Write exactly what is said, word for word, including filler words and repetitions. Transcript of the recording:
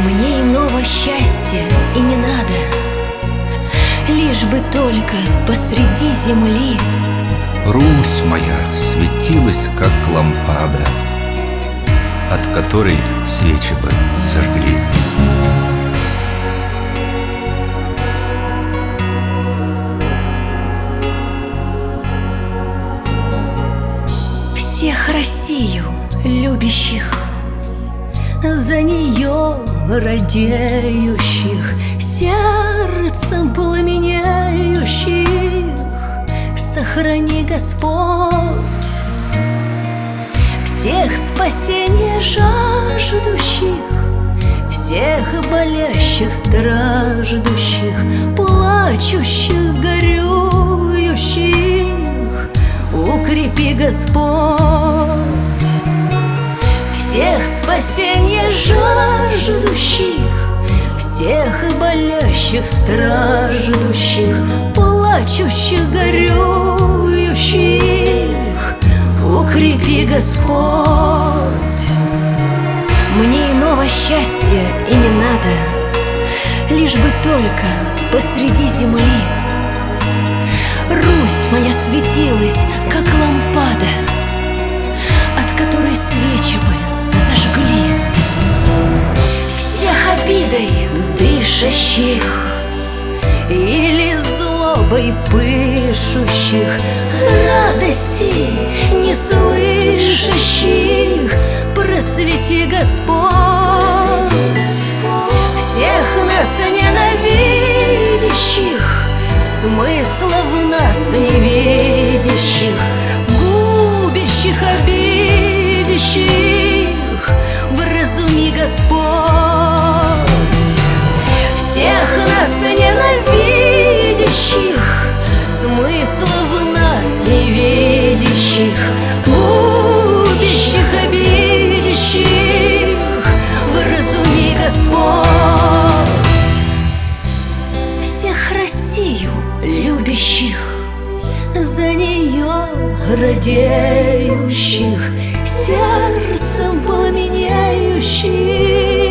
Мне иного счастья и не надо, лишь бы только посреди земли Русь моя светилась, как лампада, от которой свечи бы зажгли. Всех Россию любящих, за нее радеющих, сердцем пламенеющих сохрани, Господь. Всех спасения жаждущих, всех болящих, страждущих, плачущих, горюющих укрепи, Господь. Всех спасения жаждущих, всех болящих, страждущих, плачущих, горюющих укрепи, Господь. Мне иного счастья и не надо, лишь бы только посреди земли Русь моя светилась, как лампада, от которой свечи бы зажгли. Всех обидой дышащих или злобой пышущих, радости не слышащих просвети, Господь. Всех нас ненавидящих, смысла в нас не видящих, губящих, обидящих вразуми, Господь. Всех нас ненавидящих, смысла в нас не видящих, губящих, обидящих вразуми, Господь. Всех Россию любящих, за нее радеющих, сердцем пламенеющих